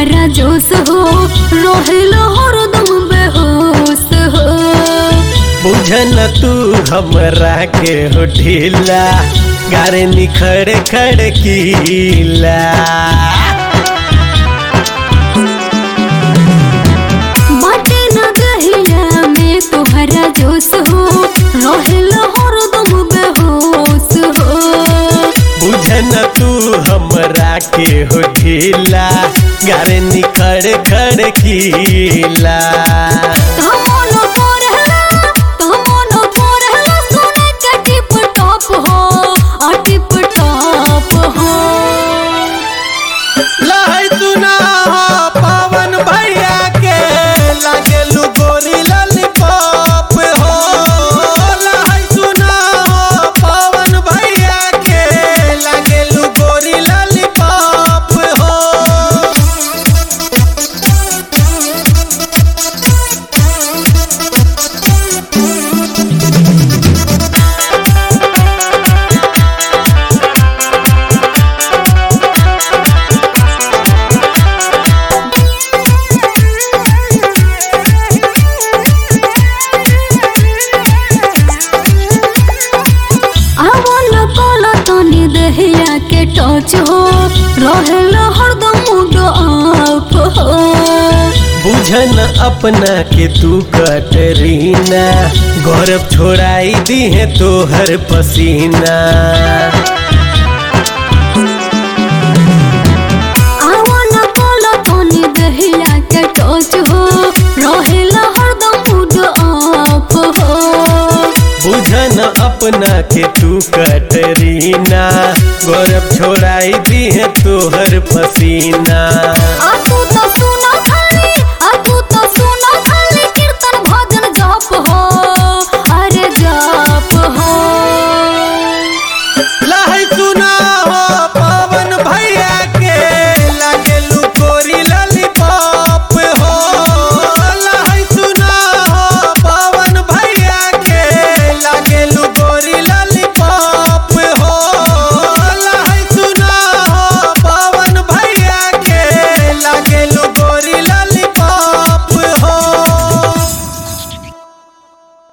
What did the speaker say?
तुहरा जोश हो रहेला हरदम बेहोश हो। बुझन तू हमरा के हो ढीला गारे निखड़ खड़ कीला। बाटे न दहिया में तुहरा जोश हो रहेला हरदम बेहोश हो। बुझन तू हमरा के हो ढीला गारे निखड़ खड़ कीला। लहै सुना हो पवन भैया के लागेलू गोरी लॉलीपॉप हो। लहै सुना हो पवन भैया के लागेलू गोरी लॉलीपॉप हो। दहिया के टच हो रहेला हरदम मूड ऑफ हो। बुझन अपना के तू कटरीना गौरव छोड़ाई दी है तोहर पसीना। आवन कोला तनी दहिया के टच हो रहेला हरदम मूड ऑफ हो। बुझन अपना के तू कटरीना गौरव छोड़ाई दी है तोहर पसीना।